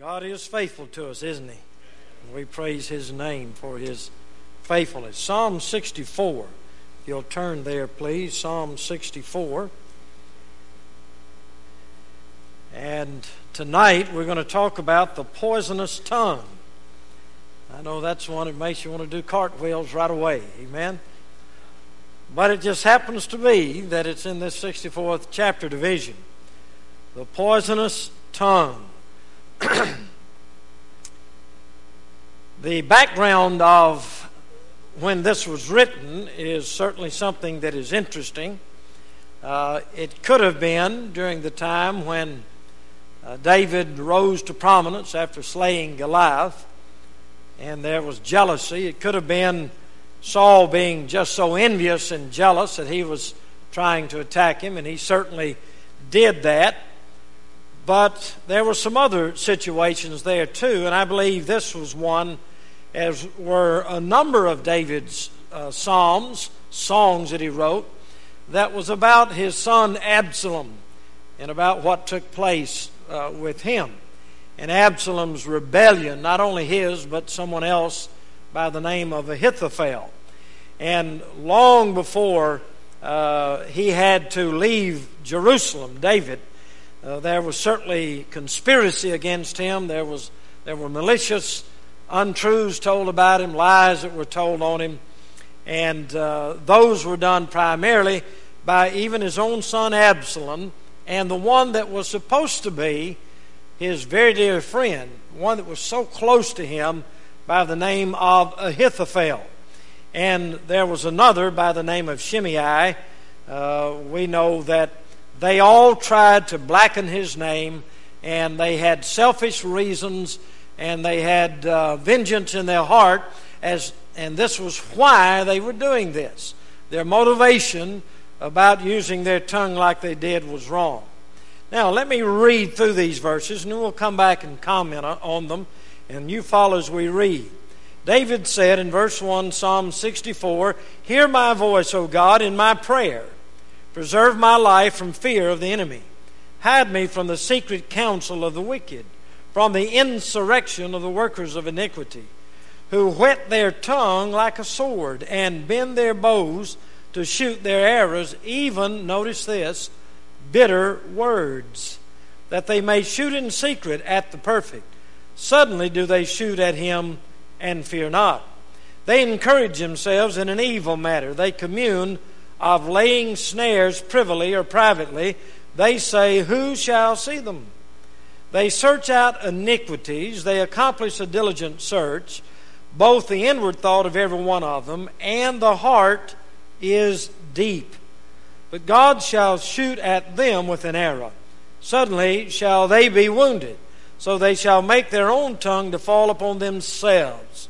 God is faithful to us, isn't He? We praise His name for His faithfulness. Psalm 64. If you'll turn there, please. Psalm 64. And tonight we're going to talk about the poisonous tongue. I know that's one that makes you want to do cartwheels right away. Amen? But it just happens to be that it's in this 64th chapter division. The poisonous tongue. The background of when this was written is certainly something that is interesting. It could have been during the time when David rose to prominence after slaying Goliath, and there was jealousy. It could have been Saul being just so envious and jealous that he was trying to attack him, and he certainly did that. But there were some other situations there too, and I believe this was one, as were a number of David's songs that he wrote, that was about his son Absalom and about what took place with him. And Absalom's rebellion, not only his, but someone else by the name of Ahithophel. And long before he had to leave Jerusalem, David, there was certainly conspiracy against him. There were malicious untruths told about him, lies that were told on him. And those were done primarily by even his own son Absalom, and the one that was supposed to be his very dear friend, one that was so close to him, by the name of Ahithophel. And there was another by the name of Shimei. We know that they all tried to blacken his name, and they had selfish reasons, and they had vengeance in their heart, and this was why they were doing this. Their motivation about using their tongue like they did was wrong. Now, let me read through these verses, and then we'll come back and comment on them, and you follow as we read. David said in verse 1, Psalm 64, "Hear my voice, O God, in my prayer. Preserve my life from fear of the enemy. Hide me from the secret counsel of the wicked, from the insurrection of the workers of iniquity, who whet their tongue like a sword and bend their bows to shoot their arrows, even," notice this, "bitter words, that they may shoot in secret at the perfect. Suddenly do they shoot at him and fear not. They encourage themselves in an evil matter. They commune of laying snares privily or privately. They say, who shall see them? They search out iniquities. They accomplish a diligent search. Both the inward thought of every one of them and the heart is deep. But God shall shoot at them with an arrow. Suddenly shall they be wounded. So they shall make their own tongue to fall upon themselves.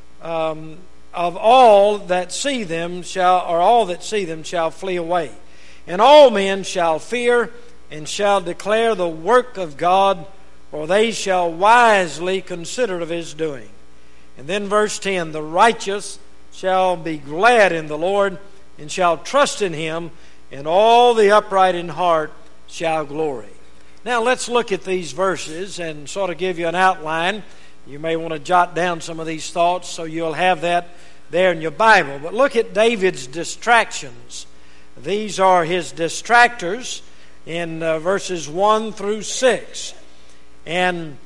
Of all that see them all that see them shall flee away. And all men shall fear and shall declare the work of God, for they shall wisely consider of his doing. And then verse 10, "The righteous shall be glad in the Lord, and shall trust in him, and all the upright in heart shall glory." Now let's look at these verses and sort of give you an outline. You may want to jot down some of these thoughts so you'll have that there in your Bible. But look at David's distractions. These are his distractors in verses 1 through 6. And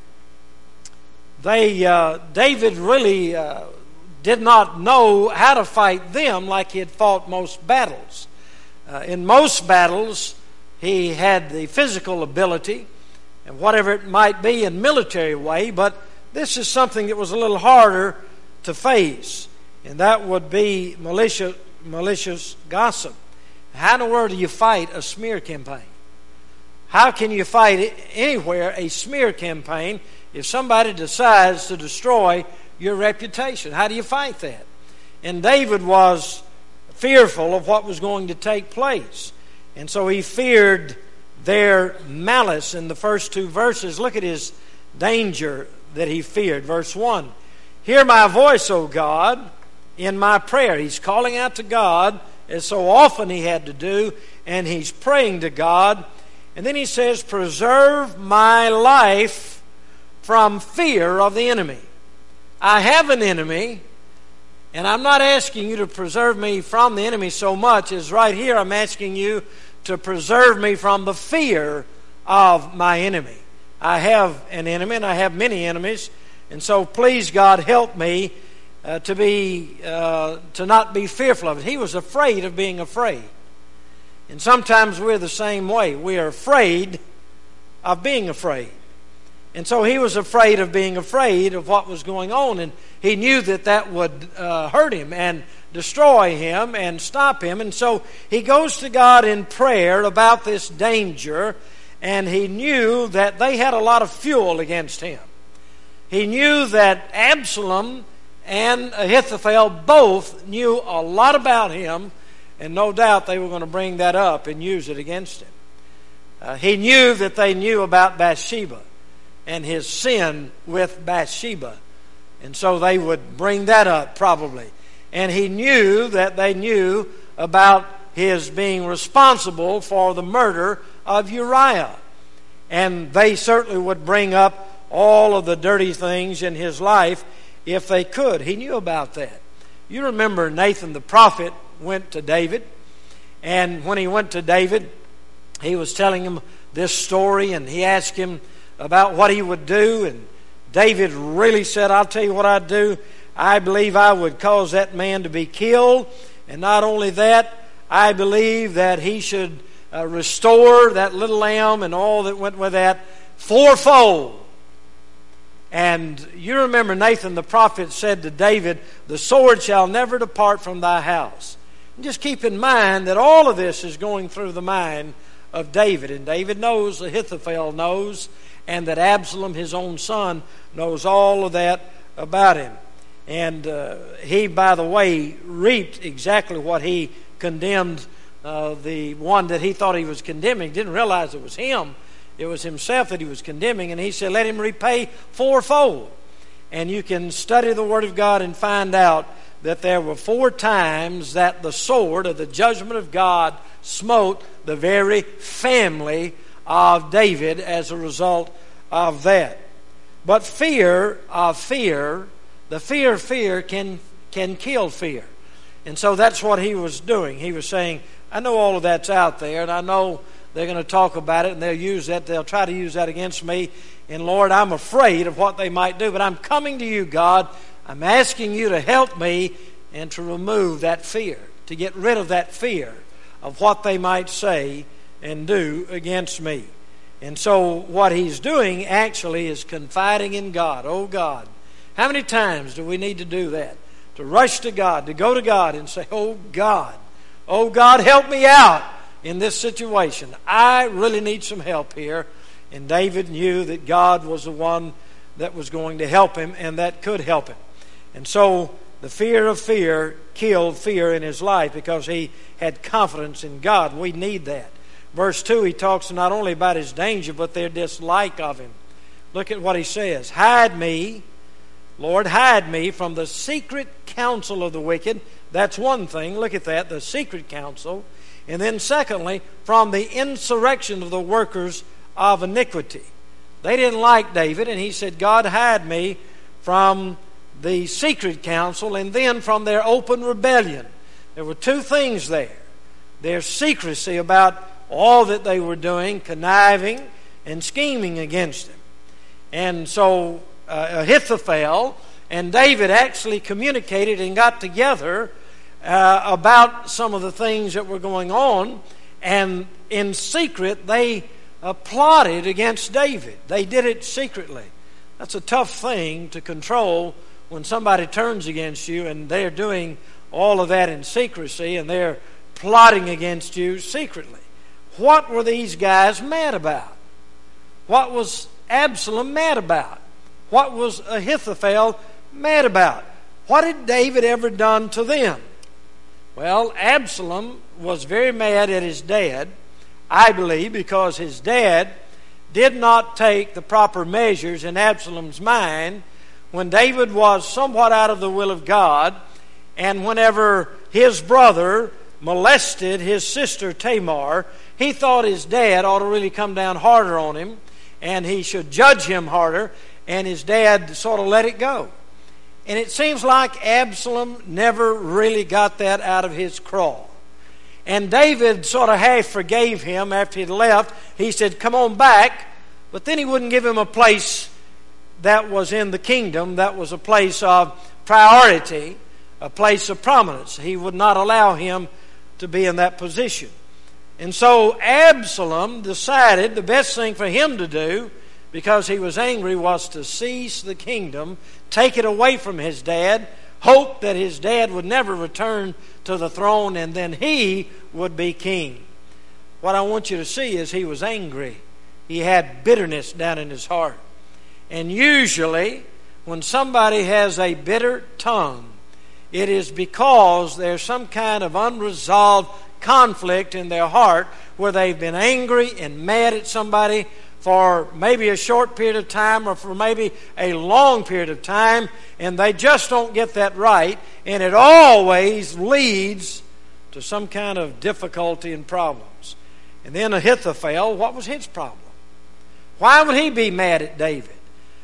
David really did not know how to fight them like he had fought most battles. In most battles, he had the physical ability, and whatever it might be in military way, but this is something that was a little harder to face, and that would be malicious gossip. How in the world do you fight a smear campaign? How can you fight anywhere a smear campaign if somebody decides to destroy your reputation? How do you fight that? And David was fearful of what was going to take place. And so he feared their malice in the first two verses. Look at his danger that he feared. Verse 1, "Hear my voice, O God, in my prayer." He's calling out to God, as so often he had to do, and he's praying to God. And then he says, "Preserve my life from fear of the enemy. I have an enemy, and I'm not asking you to preserve me from the enemy so much as right here I'm asking you to preserve me from the fear of my enemy. I have an enemy, and I have many enemies, and so please, God, help me to not be fearful of it. He was afraid of being afraid. And sometimes we're the same way. We are afraid of being afraid. And so he was afraid of being afraid of what was going on, and he knew that would hurt him and destroy him and stop him. And so he goes to God in prayer about this danger, and he knew that they had a lot of fuel against him. He knew that Absalom and Ahithophel both knew a lot about him, and no doubt they were going to bring that up and use it against him. He knew that they knew about Bathsheba and his sin with Bathsheba, and so they would bring that up probably. And he knew that they knew about his being responsible for the murder of Uriah, and they certainly would bring up all of the dirty things in his life if they could. He knew about that. You remember Nathan the prophet went to David, and when he went to David, he was telling him this story, and he asked him about what he would do, and David really said, I'll tell you what I'd do. I believe I would cause that man to be killed, and not only that, I believe that he should restore that little lamb and all that went with that fourfold. And you remember Nathan the prophet said to David, the sword shall never depart from thy house. And just keep in mind that all of this is going through the mind of David. And David knows, Ahithophel knows, and that Absalom, his own son, knows all of that about him. And he, by the way, reaped exactly what he condemned, the one that he thought he was condemning. He didn't realize it was him. It was himself that he was condemning, and he said, let him repay fourfold. And you can study the Word of God and find out that there were 4 times that the sword of the judgment of God smote the very family of David as a result of that. But fear of fear, the fear of fear can kill fear. And so that's what he was doing. He was saying, I know all of that's out there, and I know they're going to talk about it, and they'll use that. They'll try to use that against me. And Lord, I'm afraid of what they might do. But I'm coming to you, God. I'm asking you to help me and to remove that fear, to get rid of that fear of what they might say and do against me. And so what he's doing actually is confiding in God. Oh, God. How many times do we need to do that? To rush to God, to go to God and say, oh, God, help me out in this situation. I really need some help here. And David knew that God was the one that was going to help him and that could help him. And so the fear of fear killed fear in his life because he had confidence in God. We need that. Verse 2, he talks not only about his danger, but their dislike of him. Look at what he says. Hide me, Lord, hide me from the secret counsel of the wicked. That's one thing. Look at that, the secret counsel. And then secondly, from the insurrection of the workers of iniquity. They didn't like David, and he said, God, hide me from the secret counsel and then from their open rebellion. There were 2 things there. Their secrecy about all that they were doing, conniving and scheming against him. And so Ahithophel and David actually communicated and got together about some of the things that were going on, and in secret they plotted against David. They did it secretly. That's a tough thing to control when somebody turns against you and they're doing all of that in secrecy and they're plotting against you secretly. What were these guys mad about? What was Absalom mad about? What was Ahithophel mad about? What had David ever done to them? Well, Absalom was very mad at his dad, I believe, because his dad did not take the proper measures in Absalom's mind when David was somewhat out of the will of God, and whenever his brother molested his sister Tamar, he thought his dad ought to really come down harder on him, and he should judge him harder. and his dad sort of let it go. And it seems like Absalom never really got that out of his craw. And David sort of half forgave him after he'd left. He said, come on back. But then he wouldn't give him a place that was in the kingdom, that was a place of priority, a place of prominence. He would not allow him to be in that position. And so Absalom decided the best thing for him to do, because he was angry, was to seize the kingdom, take it away from his dad, hope that his dad would never return to the throne, and then he would be king. What I want you to see is he was angry. He had bitterness down in his heart. And usually, when somebody has a bitter tongue, it is because there's some kind of unresolved conflict in their heart where they've been angry and mad at somebody for maybe a short period of time or for maybe a long period of time, and they just don't get that right, and it always leads to some kind of difficulty and problems. And then Ahithophel, what was his problem? Why would he be mad at David?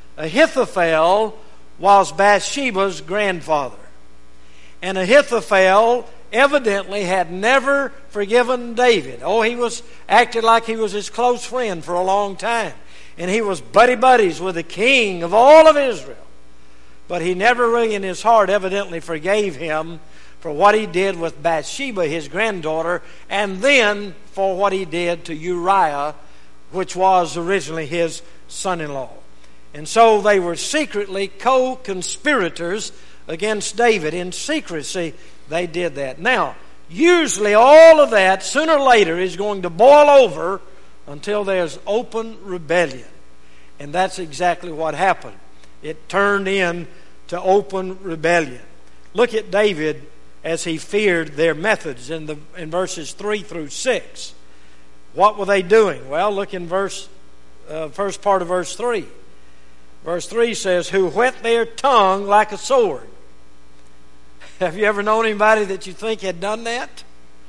Ahithophel was Bathsheba's grandfather. And Ahithophel evidently had never forgiven David. Oh, he was acted like he was his close friend for a long time. And he was buddies with the king of all of Israel. But he never really in his heart evidently forgave him for what he did with Bathsheba, his granddaughter, and then for what he did to Uriah, which was originally his son-in-law. And so they were secretly co-conspirators against David. In secrecy, they did that. Now, usually all of that, sooner or later, is going to boil over until there's open rebellion. And that's exactly what happened. It turned into open rebellion. Look at David as he feared their methods in verses 3 through 6. What were they doing? Well, look in first part of verse 3. Verse 3 says, who whet their tongue like a sword. Have you ever known anybody that you think had done that?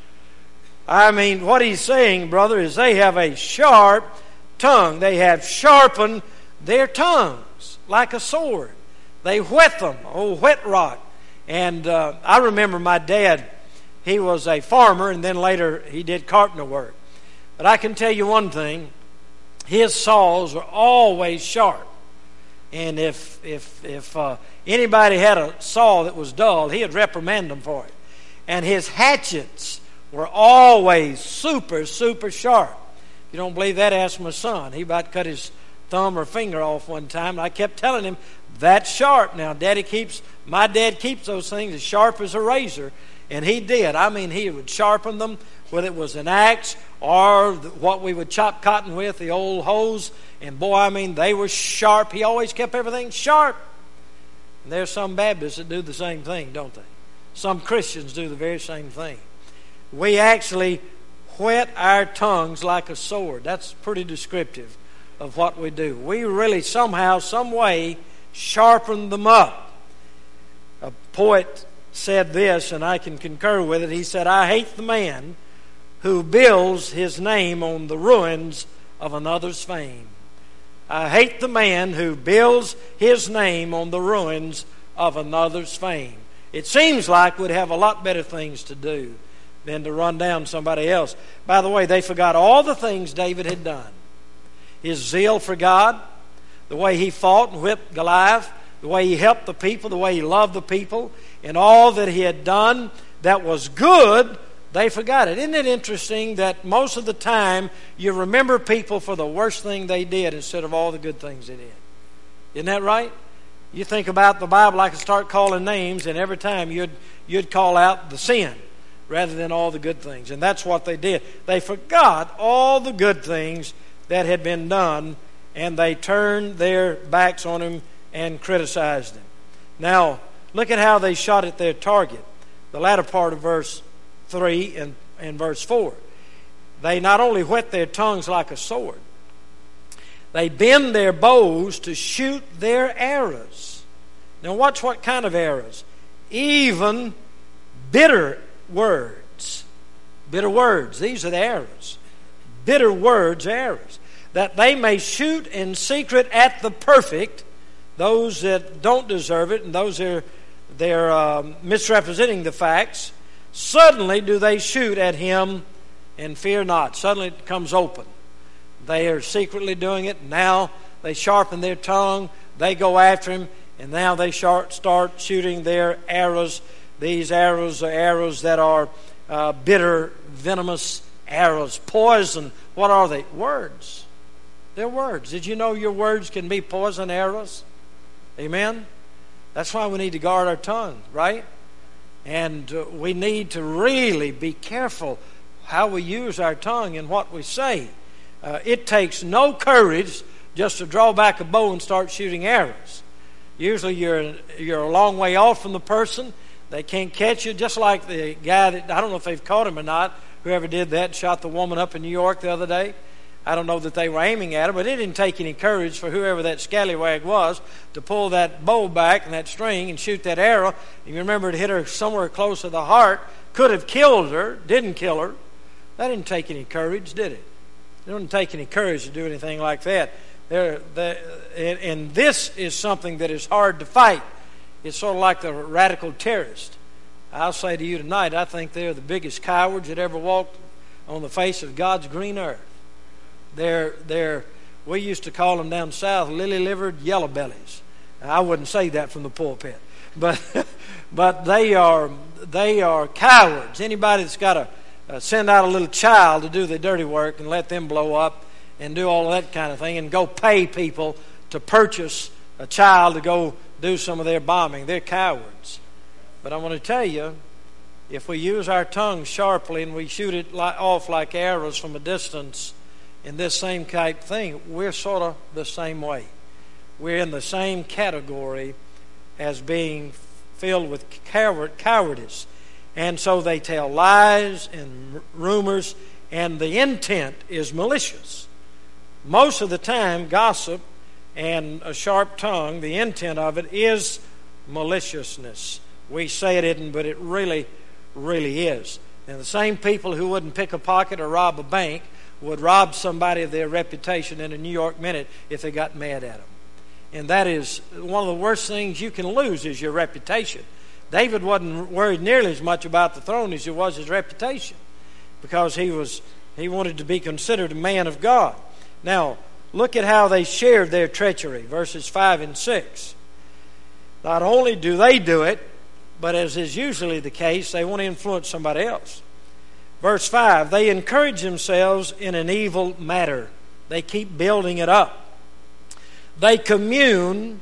I mean, what he's saying, brother, is they have a sharp tongue. They have sharpened their tongues like a sword. They whet them, whet rock. And I remember my dad, he was a farmer, and then later he did carpenter work. But I can tell you one thing, his saws are always sharp. And if anybody had a saw that was dull, he'd reprimand them for it. And his hatchets were always super sharp. If you don't believe that, ask my son. He about cut his thumb or finger off one time. And I kept telling him, that's sharp. Now, my dad keeps those things as sharp as a razor. And he did. I mean, he would sharpen them, whether it was an axe or what we would chop cotton with, the old hose. And boy, I mean, they were sharp. He always kept everything sharp. And there's some Baptists that do the same thing, don't they? Some Christians do the very same thing. We actually whet our tongues like a sword. That's pretty descriptive of what we do. We really somehow, some way, sharpen them up. A poet said this, and I can concur with it. He said, I hate the man who builds his name on the ruins of another's fame. I hate the man who builds his name on the ruins of another's fame. It seems like we'd have a lot better things to do than to run down somebody else. By the way, they forgot all the things David had done. His zeal for God, the way he fought and whipped Goliath, the way he helped the people, the way he loved the people, and all that he had done that was good, they forgot it. Isn't it interesting that most of the time you remember people for the worst thing they did instead of all the good things they did? Isn't that right? You think about the Bible, I could start calling names, and every time you'd call out the sin rather than all the good things. And that's what they did. They forgot all the good things that had been done, and they turned their backs on him and criticized him. Now, look at how they shot at their target. The latter part of verse 3 and verse 4. They not only whet their tongues like a sword, they bend their bows to shoot their arrows. Now watch what kind of arrows. Even bitter words. Bitter words. These are the arrows. Bitter words, arrows. That they may shoot in secret at the perfect those that don't deserve it, and those that they're misrepresenting the facts, suddenly do they shoot at him and fear not. Suddenly it comes open. They are secretly doing it. Now they sharpen their tongue. They go after him, and now they start shooting their arrows. These arrows are arrows that are bitter, venomous arrows. Poison. What are they? Words. They're words. Did you know your words can be poison arrows? Amen? That's why we need to guard our tongue, right? And we need to really be careful how we use our tongue and what we say. It takes no courage just to draw back a bow and start shooting arrows. Usually you're a long way off from the person. They can't catch you, just like the guy that, I don't know if they've caught him or not, whoever did that, shot the woman up in New York the other day. I don't know that they were aiming at her, but it didn't take any courage for whoever that scallywag was to pull that bow back and that string and shoot that arrow. And you remember it hit her somewhere close to the heart, could have killed her, didn't kill her. That didn't take any courage, did it? It didn't take any courage to do anything like that. And this is something that is hard to fight. It's sort of like the radical terrorist. I'll say to you tonight, I think they're the biggest cowards that ever walked on the face of God's green earth. We used to call them down south lily-livered yellow bellies. I wouldn't say that from the pulpit, but they are cowards. Anybody that's got to send out a little child to do the dirty work and let them blow up and do all of that kind of thing and go pay people to purchase a child to go do some of their bombing. They're cowards. But I want to tell you, if we use our tongue sharply and we shoot it off like arrows from a distance in this same type thing, we're sort of the same way. We're in the same category as being filled with cowardice. And so they tell lies and rumors, and the intent is malicious. Most of the time, gossip and a sharp tongue, the intent of it is maliciousness. We say it isn't, but it really, really is. And the same people who wouldn't pick a pocket or rob a bank would rob somebody of their reputation in a New York Minute if they got mad at them. And that is one of the worst things you can lose is your reputation. David wasn't worried nearly as much about the throne as he was his reputation, because he wanted to be considered a man of God. Now, look at how they shared their treachery, verses 5 and 6. Not only do they do it, but as is usually the case, they want to influence somebody else. Verse 5, they encourage themselves in an evil matter. They keep building it up. They commune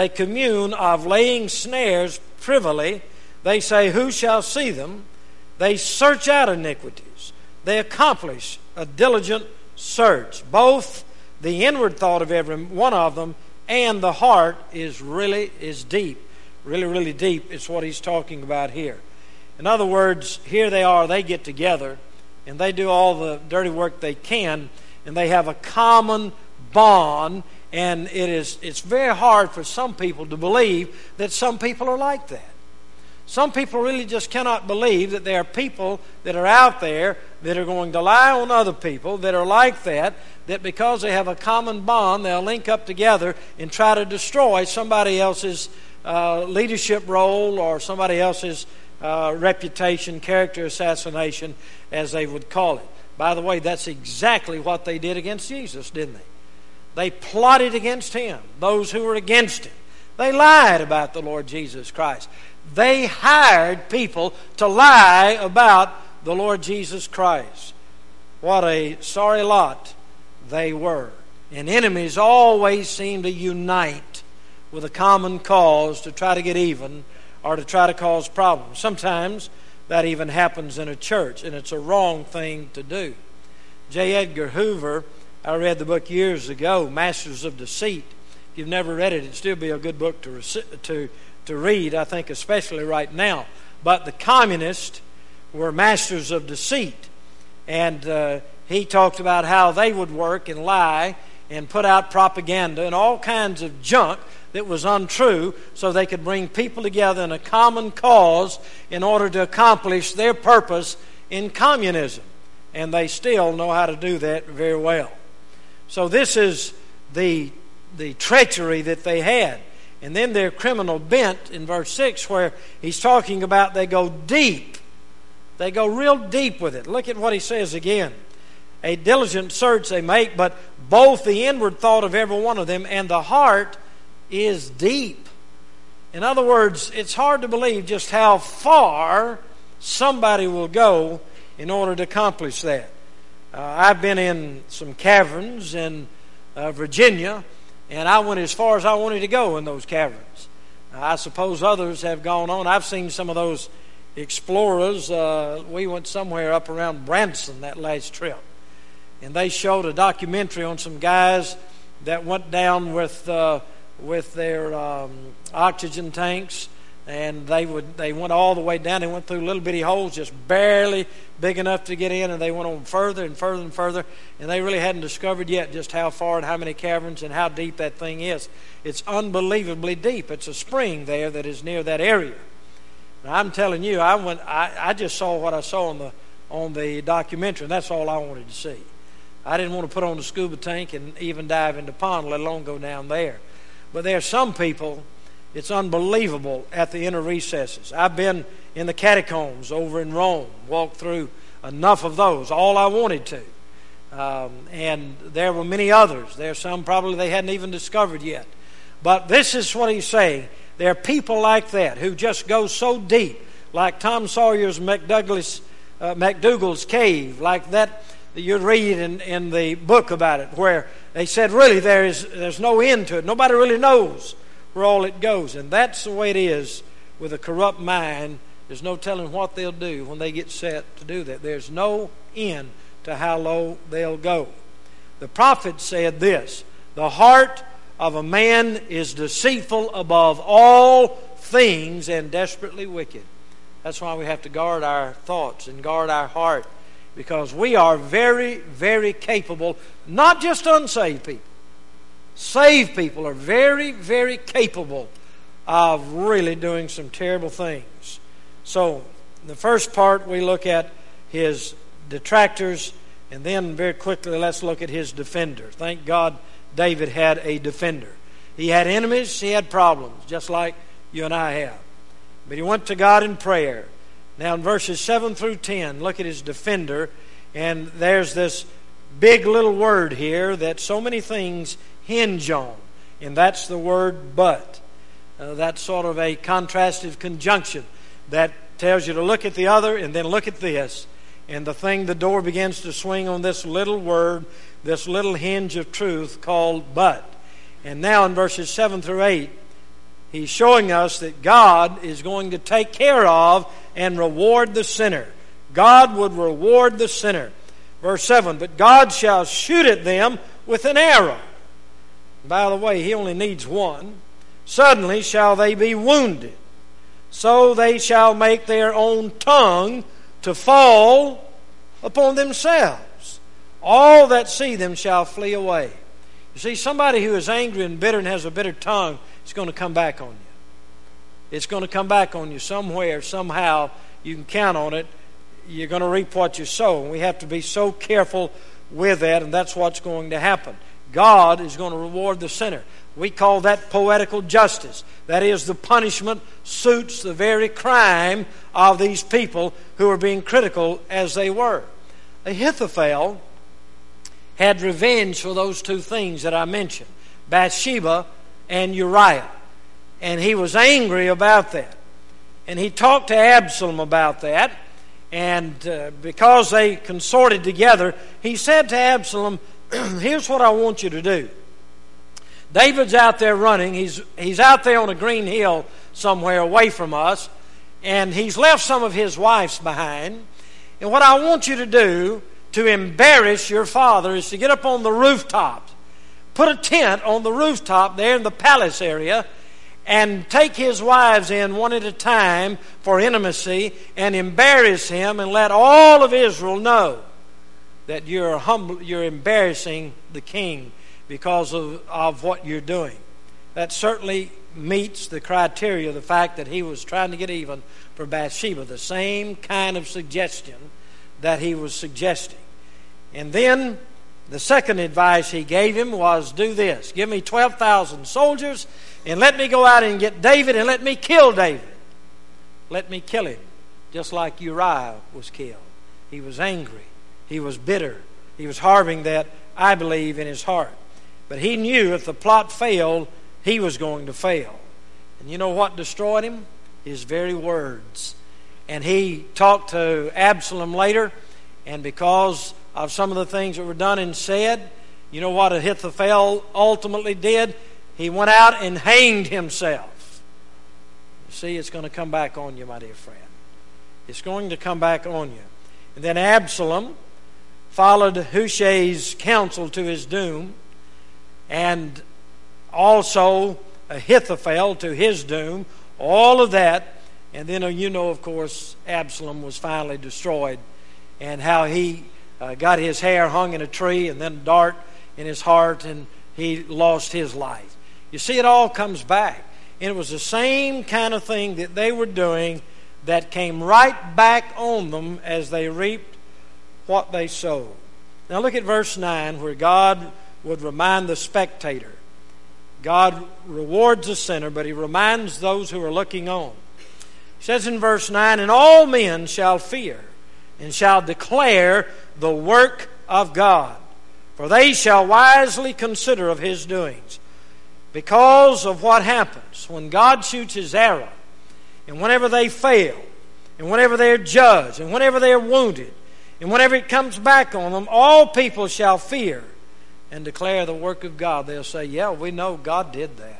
of laying snares privily. They say, who shall see them? They search out iniquities. They accomplish a diligent search. Both the inward thought of every one of them and the heart is deep. Really, really deep. It's what he's talking about here. In other words, here they are, they get together, and they do all the dirty work they can, and they have a common bond, and it's very hard for some people to believe that some people are like that. Some people really just cannot believe that there are people that are out there that are going to lie on other people that are like that because they have a common bond, they'll link up together and try to destroy somebody else's leadership role or somebody else's reputation, character assassination, as they would call it. By the way, that's exactly what they did against Jesus, didn't they? They plotted against him, those who were against him. They lied about the Lord Jesus Christ. They hired people to lie about the Lord Jesus Christ. What a sorry lot they were. And enemies always seem to unite with a common cause to try to get even or to try to cause problems. Sometimes that even happens in a church, and it's a wrong thing to do. J. Edgar Hoover, I read the book years ago, Masters of Deceit. If you've never read it, it'd still be a good book to read, I think, especially right now. But the communists were masters of deceit. And he talked about how they would work and lie and put out propaganda and all kinds of junk that was untrue so they could bring people together in a common cause in order to accomplish their purpose in communism. And they still know how to do that very well. So this is the treachery that they had. And then their criminal bent in verse 6, where he's talking about they go deep. They go real deep with it. Look at what he says again. A diligent search they make, but both the inward thought of every one of them and the heart is deep. In other words, it's hard to believe just how far somebody will go in order to accomplish that. I've been in some caverns in Virginia, and I went as far as I wanted to go in those caverns. I suppose others have gone on. I've seen some of those explorers. We went somewhere up around Branson that last trip, and they showed a documentary on some guys that went down with their oxygen tanks, and they went all the way down. They went through little bitty holes, just barely big enough to get in, and they went on further and further and further, and they really hadn't discovered yet just how far and how many caverns and how deep that thing is. It's unbelievably deep. It's a spring there that is near that area. Now, I'm telling you, I just saw what I saw on the documentary, and that's all I wanted to see. I didn't want to put on the scuba tank and even dive in the pond, let alone go down there. But there are some people, it's unbelievable at the inner recesses. I've been in the catacombs over in Rome, walked through enough of those, all I wanted to. And there were many others. There are some probably they hadn't even discovered yet. But this is what he's saying. There are people like that who just go so deep, like Tom Sawyer's McDougall's cave, like that you read in the book about it, where they said really there's no end to it. Nobody really knows where all it goes. And that's the way it is with a corrupt mind. There's no telling what they'll do when they get set to do that. There's no end to how low they'll go. The prophet said this: the heart of a man is deceitful above all things and desperately wicked. That's why we have to guard our thoughts and guard our heart, because we are very, very capable, not just unsaved people. Saved people are very, very capable of really doing some terrible things. So, in the first part, we look at his detractors, and then very quickly, let's look at his defender. Thank God David had a defender. He had enemies, he had problems, just like you and I have. But he went to God in prayer. Now in verses 7 through 10, look at his defender, and there's this big little word here that so many things hinge on, and that's the word but. That's sort of a contrastive conjunction that tells you to look at the other and then look at this. And the door begins to swing on this little word, this little hinge of truth called but. And now in verses 7 through 8, he's showing us that God is going to take care of and reward the sinner. God would reward the sinner. Verse 7, but God shall shoot at them with an arrow. By the way, he only needs one. Suddenly shall they be wounded. So they shall make their own tongue to fall upon themselves. All that see them shall flee away. You see, somebody who is angry and bitter and has a bitter tongue, it's going to come back on you. It's going to come back on you somewhere, somehow. You can count on it. You're going to reap what you sow. And we have to be so careful with that, and that's what's going to happen. God is going to reward the sinner. We call that poetical justice. That is, the punishment suits the very crime of these people who are being critical as they were. Ahithophel had revenge for those two things that I mentioned, Bathsheba and Uriah. And he was angry about that. And he talked to Absalom about that. And because they consorted together, he said to Absalom, here's what I want you to do. David's out there running. He's out there on a green hill somewhere away from us. And he's left some of his wives behind. And what I want you to do to embarrass your father is to get up on the rooftop. Put a tent on the rooftop there in the palace area and take his wives in one at a time for intimacy and embarrass him and let all of Israel know that you're embarrassing the king because of what you're doing. That certainly meets the criteria of the fact that he was trying to get even for Bathsheba, the same kind of suggestion that he was suggesting. And then The second advice he gave him was, do this. Give me 12,000 soldiers and let me go out and get David and let me kill David. Let me kill him, just like Uriah was killed. He was angry. He was bitter. He was harboring that, I believe, in his heart. But he knew if the plot failed, he was going to fail. And you know what destroyed him? His very words. And he talked to Absalom later, and because of some of the things that were done and said, you know what Ahithophel ultimately did? He went out and hanged himself. You see, it's going to come back on you, my dear friend. It's going to come back on you. And then Absalom followed Hushai's counsel to his doom, and also Ahithophel to his doom. All of that. And then you know, of course, Absalom was finally destroyed, and how he got his hair hung in a tree and then a dart in his heart, and he lost his life. You see, it all comes back. And it was the same kind of thing that they were doing that came right back on them as they reaped what they sowed. Now look at verse 9, where God would remind the spectator. God rewards the sinner, but He reminds those who are looking on. It says in verse 9, and all men shall fear and shall declare the work of God, for they shall wisely consider of His doings. Because of what happens when God shoots His arrow, and whenever they fail, and whenever they're judged, and whenever they're wounded, and whenever it comes back on them, all people shall fear and declare the work of God. They'll say, yeah, we know God did that.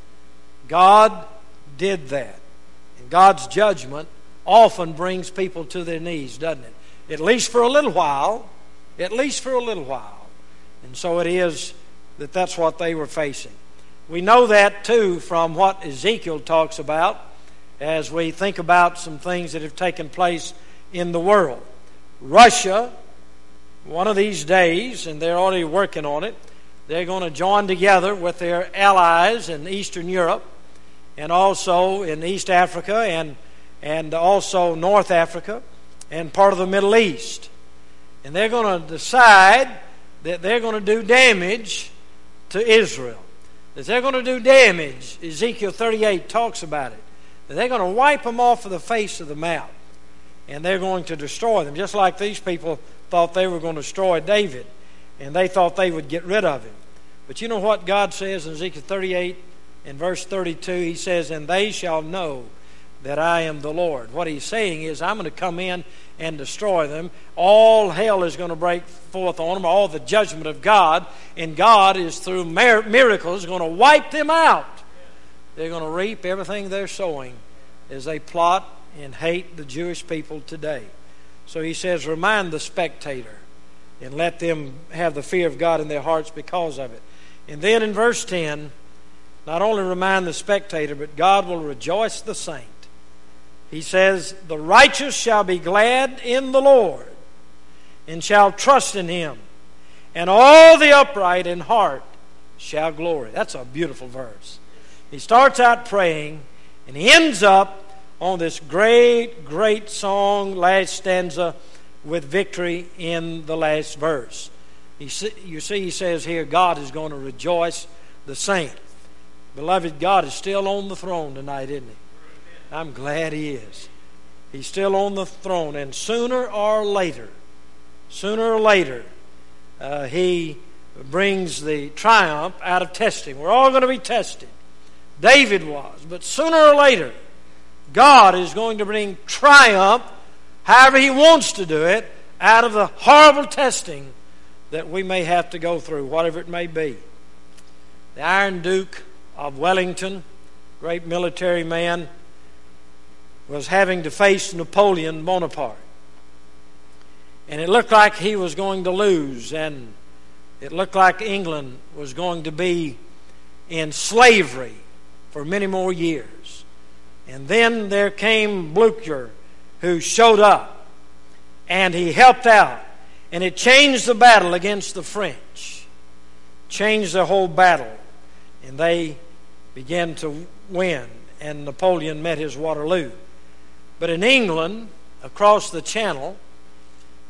God did that. And God's judgment often brings people to their knees, doesn't it? At least for a little while. At least for a little while. And so it is that that's what they were facing. We know that too from what Ezekiel talks about as we think about some things that have taken place in the world. Russia, one of these days, and they're already working on it, they're going to join together with their allies in Eastern Europe and also in East Africa and also North Africa and part of the Middle East. And they're going to decide that they're going to do damage to Israel. That they're going to do damage. Ezekiel 38 talks about it. That they're going to wipe them off of the face of the map. And they're going to destroy them. Just like these people thought they were going to destroy David. And they thought they would get rid of him. But you know what God says in Ezekiel 38 in verse 32? He says, and they shall know that I am the Lord. What He's saying is, I'm going to come in and destroy them. All hell is going to break forth on them, all the judgment of God, and God is through miracles going to wipe them out. They're going to reap everything they're sowing as they plot and hate the Jewish people today. So He says, remind the spectator and let them have the fear of God in their hearts because of it. And then in verse 10, not only remind the spectator, but God will rejoice the saint. He says, the righteous shall be glad in the Lord and shall trust in Him, and all the upright in heart shall glory. That's a beautiful verse. He starts out praying, and he ends up on this great, great song, last stanza, with victory in the last verse. You see, he says here, God is going to rejoice the saint. Beloved, God is still on the throne tonight, isn't He? I'm glad He is. He's still on the throne, and sooner or later, He brings the triumph out of testing. We're all going to be tested. David was, but sooner or later, God is going to bring triumph, however He wants to do it, out of the horrible testing that we may have to go through, whatever it may be. The Iron Duke of Wellington, great military man, was having to face Napoleon Bonaparte. And it looked like he was going to lose, and it looked like England was going to be in slavery for many more years. And then there came Blücher, who showed up, and he helped out, and it changed the battle against the French. Changed the whole battle, and they began to win, and Napoleon met his Waterloo. But in England, across the Channel,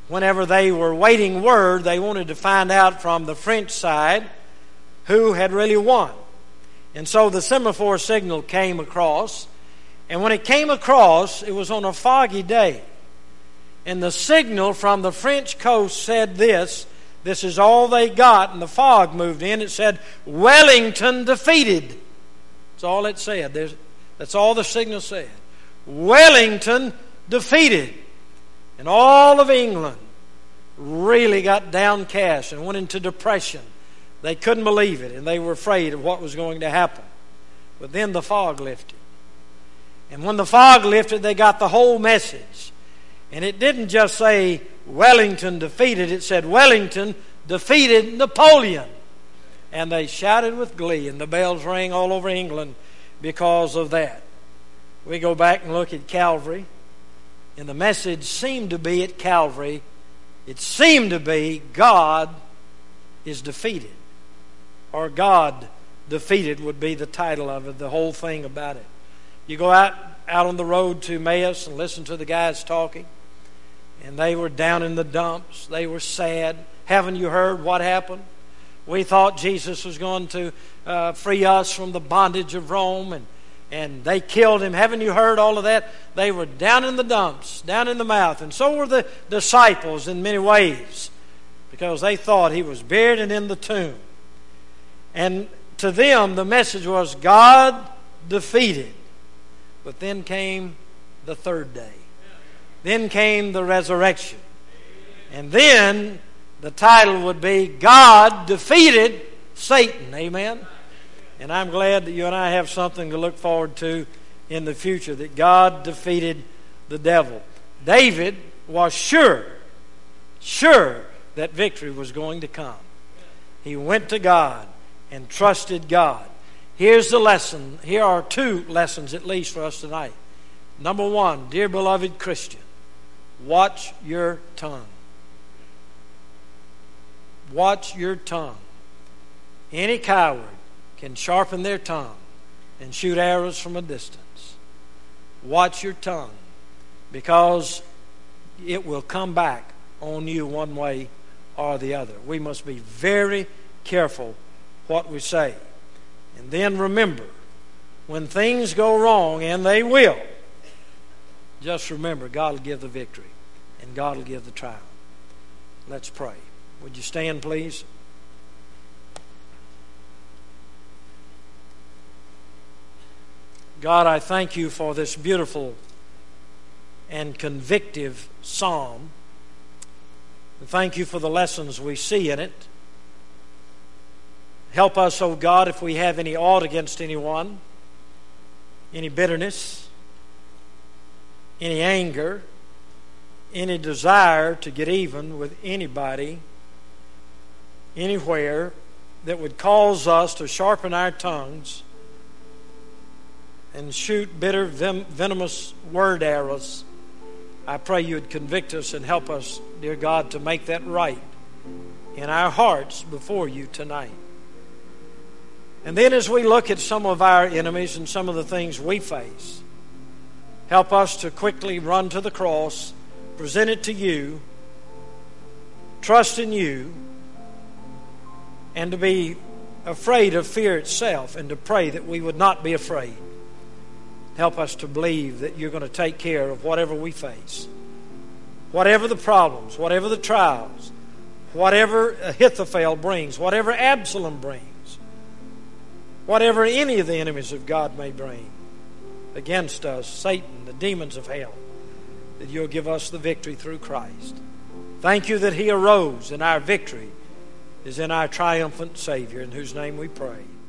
whenever they were waiting word, they wanted to find out from the French side who had really won. And so the semaphore signal came across. And when it came across, it was on a foggy day. And the signal from the French coast said this. This is all they got. And the fog moved in. It said, Wellington defeated. That's all it said. That's all the signal said. Wellington defeated. And all of England really got downcast and went into depression. They couldn't believe it, and they were afraid of what was going to happen. But then the fog lifted. And when the fog lifted, they got the whole message. And it didn't just say Wellington defeated. It said Wellington defeated Napoleon. And they shouted with glee, and the bells rang all over England because of that. We go back and look at Calvary. And the message seemed to be at Calvary, it seemed to be God is defeated. Or God defeated would be the title of it, the whole thing about it. You go out on the road to Emmaus and listen to the guys talking. And they were down in the dumps. They were sad. Haven't you heard what happened? We thought Jesus was going to free us from the bondage of Rome, and they killed him. Haven't you heard all of that? They were down in the dumps, down in the mouth. And so were the disciples in many ways, because they thought he was buried and in the tomb. And to them, the message was God defeated. But then came the third day. Then came the resurrection. And then the title would be God defeated Satan. Amen? And I'm glad that you and I have something to look forward to in the future, that God defeated the devil. David was sure that victory was going to come. He went to God and trusted God. Here's the lesson. Here are two lessons at least for us tonight. Number one, dear beloved Christian, watch your tongue. Watch your tongue. Any coward can sharpen their tongue and shoot arrows from a distance. Watch your tongue, because it will come back on you one way or the other. We must be very careful what we say. And then remember, when things go wrong, and they will, just remember God will give the victory and God will give the triumph. Let's pray. Would you stand, please? God, I thank you for this beautiful and convictive psalm. And thank you for the lessons we see in it. Help us, O God, if we have any ought against anyone, any bitterness, any anger, any desire to get even with anybody, anywhere, that would cause us to sharpen our tongues and shoot bitter, venomous word arrows. I pray you would convict us and help us, dear God, to make that right in our hearts before you tonight. And then as we look at some of our enemies and some of the things we face, help us to quickly run to the cross, present it to you, trust in you, and to be afraid of fear itself, and to pray that we would not be afraid. Help us to believe that you're going to take care of whatever we face. Whatever the problems, whatever the trials, whatever Ahithophel brings, whatever Absalom brings, whatever any of the enemies of God may bring against us, Satan, the demons of hell, that you'll give us the victory through Christ. Thank you that he arose, and our victory is in our triumphant Savior, in whose name we pray.